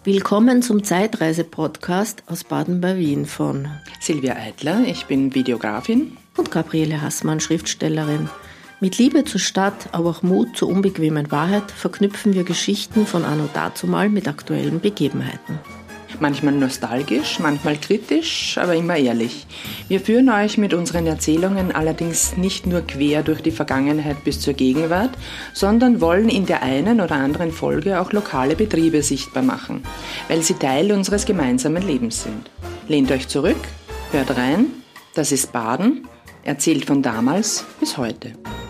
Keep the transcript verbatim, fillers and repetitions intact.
Willkommen zum Zeitreise-Podcast aus Baden bei Wien von Silvia Eitler, ich bin Videografin. Und Gabriele Hassmann, Schriftstellerin. Mit Liebe zur Stadt, aber auch Mut zur unbequemen Wahrheit verknüpfen wir Geschichten von anno dazumal mit aktuellen Begebenheiten. Manchmal nostalgisch, manchmal kritisch, aber immer ehrlich. Wir führen euch mit unseren Erzählungen allerdings nicht nur quer durch die Vergangenheit bis zur Gegenwart, sondern wollen in der einen oder anderen Folge auch lokale Betriebe sichtbar machen, weil sie Teil unseres gemeinsamen Lebens sind. Lehnt euch zurück, hört rein, das ist Baden, erzählt von damals bis heute.